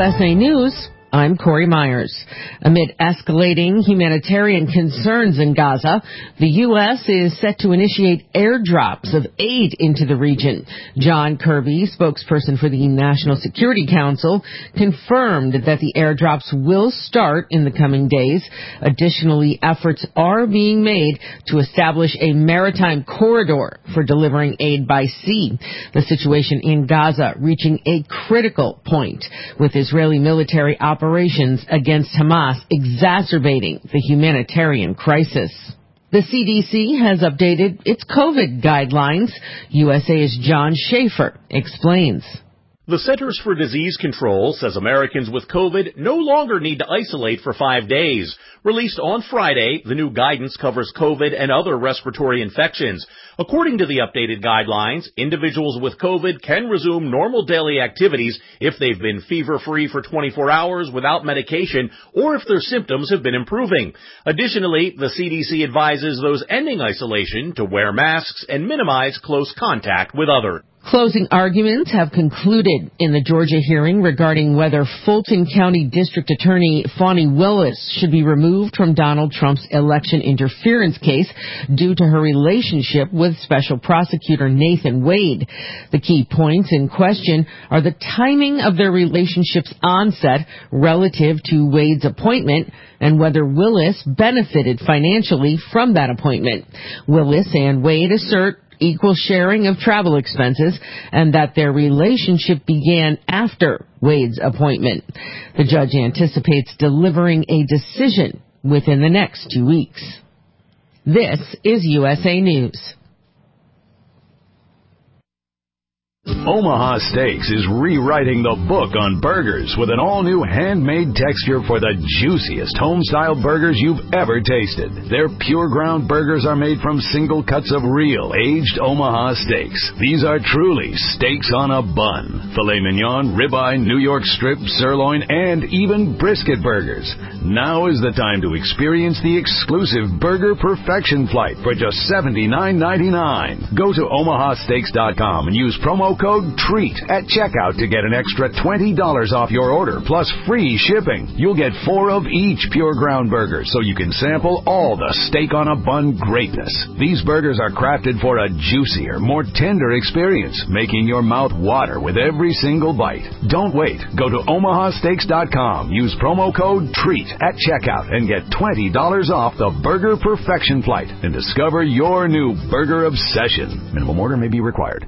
USA News, I'm Corey Myers. Amid escalating humanitarian concerns in Gaza, the U.S. is set to initiate airdrops of aid into the region. John Kirby, spokesperson for the National Security Council, confirmed that the airdrops will start in the coming days. Additionally, efforts are being made to establish a maritime corridor for delivering aid by sea. The situation in Gaza reaching a critical point, with Israeli military operations against Hamas exacerbating the humanitarian crisis. The CDC has updated its COVID guidelines. USA's John Schaefer explains. The Centers for Disease Control says Americans with COVID no longer need to isolate for 5 days. Released on Friday, the new guidance covers COVID and other respiratory infections. According to the updated guidelines, individuals with COVID can resume normal daily activities if they've been fever-free for 24 hours without medication or if their symptoms have been improving. Additionally, the CDC advises those ending isolation to wear masks and minimize close contact with others. Closing arguments have concluded in the Georgia hearing regarding whether Fulton County District Attorney Fani Willis should be removed from Donald Trump's election interference case due to her relationship with Special Prosecutor Nathan Wade. The key points in question are the timing of their relationship's onset relative to Wade's appointment and whether Willis benefited financially from that appointment. Willis and Wade assert equal sharing of travel expenses and that their relationship began after Wade's appointment. The judge anticipates delivering a decision within the next 2 weeks. This is USA News. Omaha Steaks is rewriting the book on burgers with an all-new handmade texture for the juiciest home-style burgers you've ever tasted. Their pure ground burgers are made from single cuts of real, aged Omaha steaks. These are truly steaks on a bun. Filet mignon, ribeye, New York strip, sirloin, and even brisket burgers. Now is the time to experience the exclusive Burger Perfection Flight for just $79.99. Go to omahasteaks.com and use promo code TREAT at checkout to get an extra $20 off your order, plus free shipping. You'll get 4 of each pure ground burger, so you can sample all the steak on a bun greatness. These burgers are crafted for a juicier, more tender experience, making your mouth water with every single bite. Don't wait. Go to omahasteaks.com, use promo code TREAT at checkout, and get $20 off the Burger Perfection Flight and discover your new burger obsession. Minimum order may be required.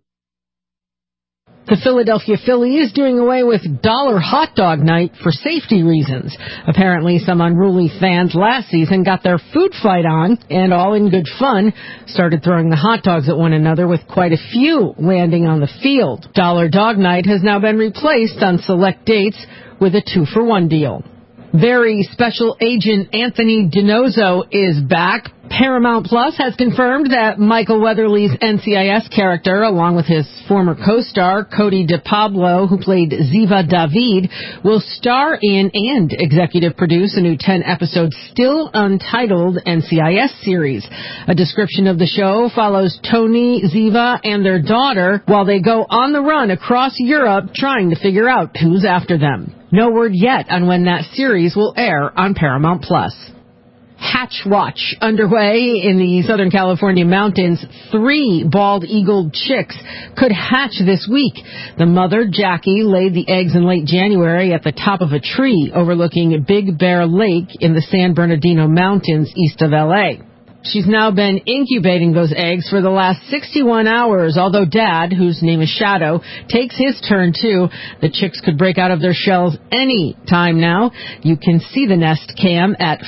The Philadelphia Phillies is doing away with dollar hot dog night for safety reasons. Apparently, some unruly fans last season got their food fight on and, all in good fun, started throwing the hot dogs at one another, with quite a few landing on the field. Dollar Dog Night has now been replaced on select dates with a 2-for-1 deal. Very Special Agent Anthony DiNozzo is back. Paramount Plus has confirmed that Michael Weatherly's NCIS character, along with his former co-star Cody DiPablo, who played Ziva David, will star in and executive produce a new 10-episode still untitled NCIS series. A description of the show follows Tony, Ziva, and their daughter while they go on the run across Europe trying to figure out who's after them. No word yet on when that series will air on Paramount Plus. Hatch Watch underway in the Southern California mountains. 3 bald-eagled chicks could hatch this week. The mother, Jackie, laid the eggs in late January at the top of a tree overlooking Big Bear Lake in the San Bernardino Mountains east of L.A. She's now been incubating those eggs for the last 61 hours, although Dad, whose name is Shadow, takes his turn too. The chicks could break out of their shells any time now. You can see the nest cam at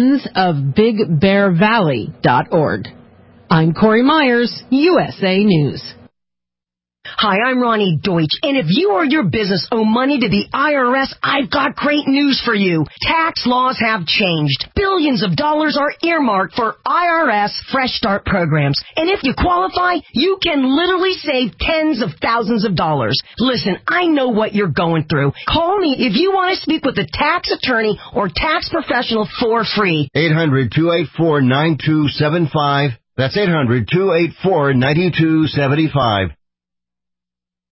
friendsofbigbearvalley.org. I'm Corey Myers, USA News. Hi, I'm Ronnie Deutsch, and if you or your business owe money to the IRS, I've got great news for you. Tax laws have changed. Billions of dollars are earmarked for IRS Fresh Start programs, and if you qualify, you can literally save tens of thousands of dollars. Listen, I know what you're going through. Call me if you want to speak with a tax attorney or tax professional for free. 800-284-9275. That's 800-284-9275.